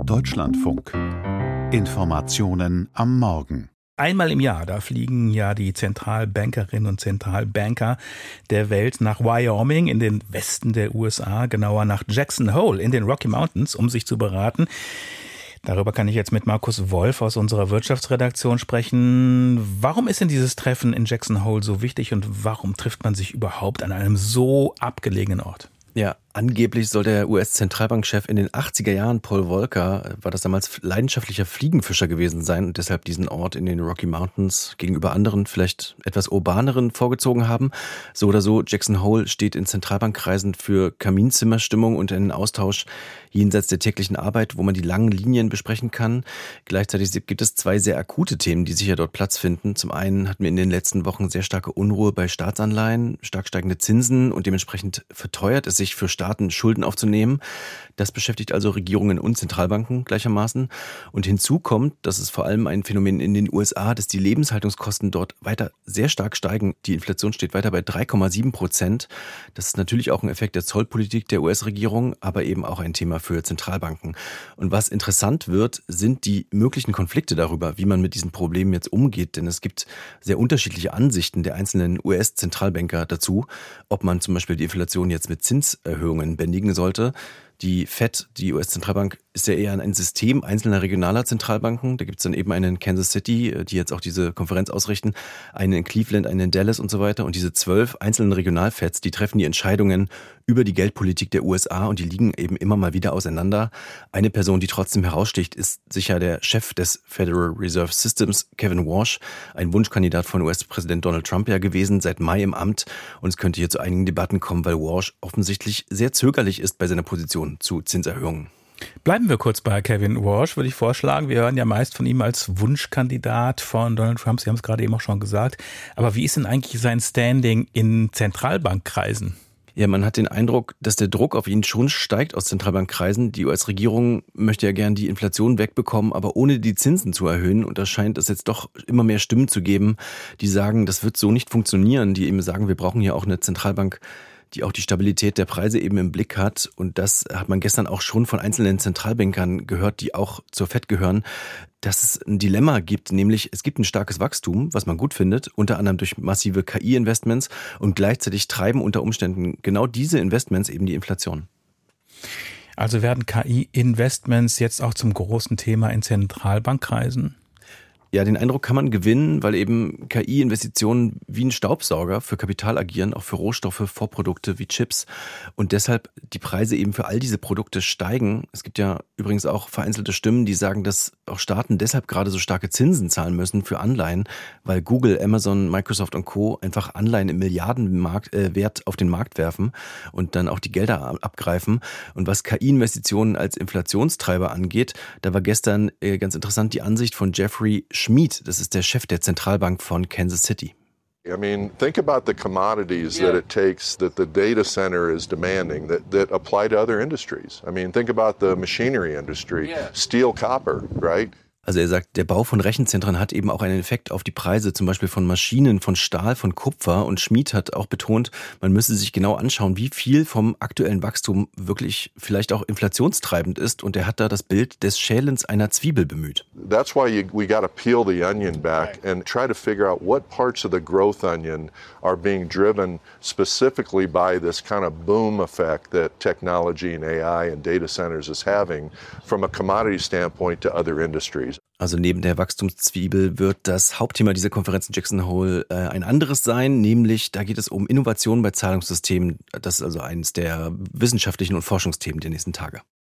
Deutschlandfunk. Informationen am Morgen. Einmal im Jahr, da fliegen ja die Zentralbankerinnen und Zentralbanker der Welt nach Wyoming in den Westen der USA, genauer nach Jackson Hole in den Rocky Mountains, um sich zu beraten. Darüber kann ich jetzt mit Markus Wolf aus unserer Wirtschaftsredaktion sprechen. Warum ist denn dieses Treffen in Jackson Hole so wichtig und warum trifft man sich überhaupt an einem so abgelegenen Ort? Ja, angeblich soll der US-Zentralbankchef in den 80er Jahren, Paul Volcker, war das damals leidenschaftlicher Fliegenfischer gewesen sein und deshalb diesen Ort in den Rocky Mountains gegenüber anderen, vielleicht etwas urbaneren vorgezogen haben. So oder so, Jackson Hole steht in Zentralbankkreisen für Kaminzimmerstimmung und einen Austausch jenseits der täglichen Arbeit, wo man die langen Linien besprechen kann. Gleichzeitig gibt es zwei sehr akute Themen, die sicher dort Platz finden. Zum einen hatten wir in den letzten Wochen sehr starke Unruhe bei Staatsanleihen, stark steigende Zinsen und dementsprechend verteuert es sich für Staaten, Schulden aufzunehmen. Das beschäftigt also Regierungen und Zentralbanken gleichermaßen. Und hinzu kommt, dass es vor allem ein Phänomen in den USA, dass die Lebenshaltungskosten dort weiter sehr stark steigen. Die Inflation steht weiter bei 3,7%. Das ist natürlich auch ein Effekt der Zollpolitik der US-Regierung, aber eben auch ein Thema für Zentralbanken. Und was interessant wird, sind die möglichen Konflikte darüber, wie man mit diesen Problemen jetzt umgeht. Denn es gibt sehr unterschiedliche Ansichten der einzelnen US-Zentralbanker dazu, ob man zum Beispiel die Inflation jetzt mit Zinserhöhungen bändigen sollte. Die Fed, die US-Zentralbank, ist ja eher ein System einzelner regionaler Zentralbanken. Da gibt es dann eben einen in Kansas City, die jetzt auch diese Konferenz ausrichten, einen in Cleveland, einen in Dallas und so weiter. Und diese 12 einzelnen Regionalfeds, die treffen die Entscheidungen über die Geldpolitik der USA und die liegen eben immer mal wieder auseinander. Eine Person, die trotzdem heraussticht, ist sicher der Chef des Federal Reserve Systems, Kevin Warsh, ein Wunschkandidat von US-Präsident Donald Trump ja gewesen, seit Mai im Amt. Und es könnte hier zu einigen Debatten kommen, weil Warsh offensichtlich sehr zögerlich ist bei seiner Position zu Zinserhöhungen. Bleiben wir kurz bei Kevin Warsh, würde ich vorschlagen. Wir hören ja meist von ihm als Wunschkandidat von Donald Trump. Sie haben es gerade eben auch schon gesagt. Aber wie ist denn eigentlich sein Standing in Zentralbankkreisen? Ja, man hat den Eindruck, dass der Druck auf ihn schon steigt aus Zentralbankkreisen. Die US-Regierung möchte ja gern die Inflation wegbekommen, aber ohne die Zinsen zu erhöhen. Und da scheint es jetzt doch immer mehr Stimmen zu geben, die sagen, das wird so nicht funktionieren. Die eben sagen, wir brauchen hier auch eine Zentralbank, die auch die Stabilität der Preise eben im Blick hat. Und das hat man gestern auch schon von einzelnen Zentralbankern gehört, die auch zur Fed gehören, dass es ein Dilemma gibt, nämlich es gibt ein starkes Wachstum, was man gut findet, unter anderem durch massive KI-Investments und gleichzeitig treiben unter Umständen genau diese Investments eben die Inflation. Also werden KI-Investments jetzt auch zum großen Thema in Zentralbankkreisen? Ja, den Eindruck kann man gewinnen, weil eben KI-Investitionen wie ein Staubsauger für Kapital agieren, auch für Rohstoffe, Vorprodukte wie Chips und deshalb die Preise eben für all diese Produkte steigen. Es gibt ja übrigens auch vereinzelte Stimmen, die sagen, dass auch Staaten deshalb gerade so starke Zinsen zahlen müssen für Anleihen, weil Google, Amazon, Microsoft und Co. einfach Anleihen im Milliardenwert auf den Markt werfen und dann auch die Gelder abgreifen. Und was KI-Investitionen als Inflationstreiber angeht, da war gestern ganz interessant die Ansicht von Jeffrey Schmied, das ist der Chef der Zentralbank von Kansas City. I mean, think about the commodities that it takes that the data center is demanding that apply to other industries. I mean, think about the machinery industry, steel, copper, right? Also er sagt, der Bau von Rechenzentren hat eben auch einen Effekt auf die Preise, zum Beispiel von Maschinen, von Stahl, von Kupfer. Und Schmied hat auch betont, man müsse sich genau anschauen, wie viel vom aktuellen Wachstum wirklich vielleicht auch inflationstreibend ist. Und er hat da das Bild des Schälens einer Zwiebel bemüht. That's why we got to peel the onion back and try to figure out what parts of the growth onion are being driven specifically by this kind of boom effect that technology and AI and data centers is having from a commodity standpoint to other industries. Also neben der Wachstumszwiebel wird das Hauptthema dieser Konferenz in Jackson Hole ein anderes sein, nämlich da geht es um Innovationen bei Zahlungssystemen. Das ist also eines der wissenschaftlichen und Forschungsthemen der nächsten Tage.